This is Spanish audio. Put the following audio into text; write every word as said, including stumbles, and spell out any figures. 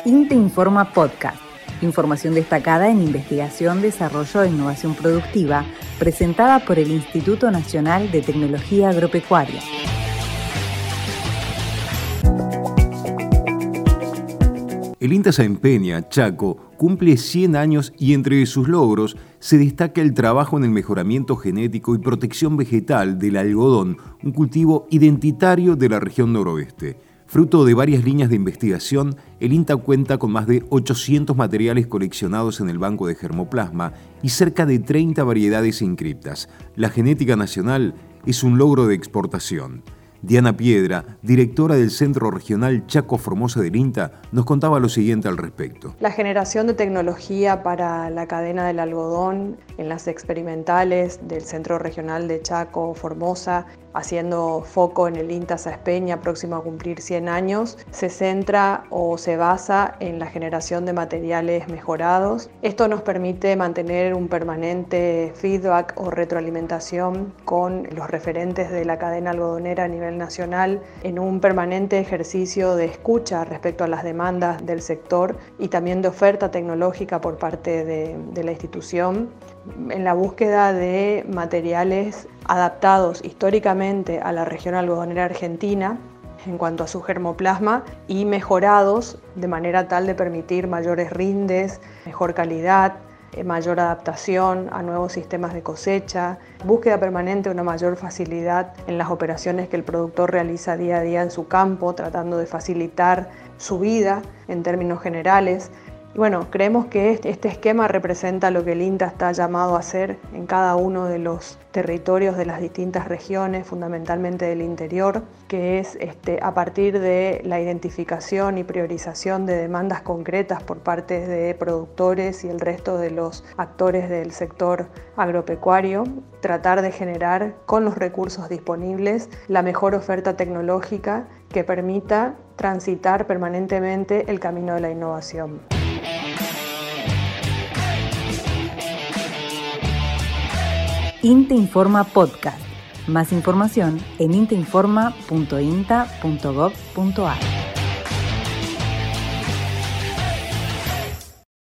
INTA Informa Podcast. Información destacada en investigación, desarrollo e innovación productiva, presentada por el Instituto Nacional de Tecnología Agropecuaria. El INTA Saempeña, Chaco, cumple cien años y entre sus logros se destaca el trabajo en el mejoramiento genético y protección vegetal del algodón, un cultivo identitario de la región noroeste. Fruto de varias líneas de investigación, el INTA cuenta con más de ochocientos materiales coleccionados en el Banco de Germoplasma y cerca de treinta variedades inscriptas. La genética nacional es un logro de exportación. Diana Piedra, directora del Centro Regional Chaco Formosa del INTA, nos contaba lo siguiente al respecto. La generación de tecnología para la cadena del algodón en las experimentales del Centro Regional de Chaco Formosa, haciendo foco en el INTA Saespeña, próximo a cumplir cien años, se centra o se basa en la generación de materiales mejorados. Esto nos permite mantener un permanente feedback o retroalimentación con los referentes de la cadena algodonera a nivel nacional, en un permanente ejercicio de escucha respecto a las demandas del sector y también de oferta tecnológica por parte de, de la institución, en la búsqueda de materiales adaptados históricamente a la región algodonera argentina en cuanto a su germoplasma y mejorados de manera tal de permitir mayores rindes, mejor calidad, mayor adaptación a nuevos sistemas de cosecha, búsqueda permanente de una mayor facilidad en las operaciones que el productor realiza día a día en su campo, tratando de facilitar su vida en términos generales. Y bueno, creemos que este esquema representa lo que el INTA está llamado a hacer en cada uno de los territorios de las distintas regiones, fundamentalmente del interior, que es este, a partir de la identificación y priorización de demandas concretas por parte de productores y el resto de los actores del sector agropecuario, tratar de generar con los recursos disponibles la mejor oferta tecnológica que permita transitar permanentemente el camino de la innovación. INTA Informa Podcast. Más información en intainforma punto inta punto gov punto ar.